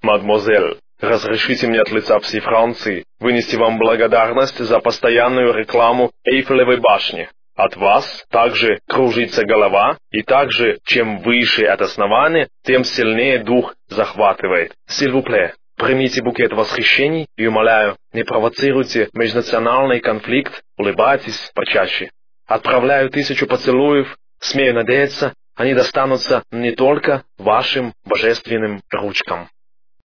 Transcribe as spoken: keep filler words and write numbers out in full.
Мадемуазель, разрешите мне от лица всей Франции вынести вам благодарность за постоянную рекламу Эйфелевой башни. От вас также кружится голова, и также, чем выше это основание, тем сильнее дух захватывает. S'il-vous-plaît, примите букет восхищений и, умоляю, не провоцируйте межнациональный конфликт, улыбайтесь почаще. Отправляю тысячу поцелуев, смею надеяться, они достанутся не только вашим божественным ручкам.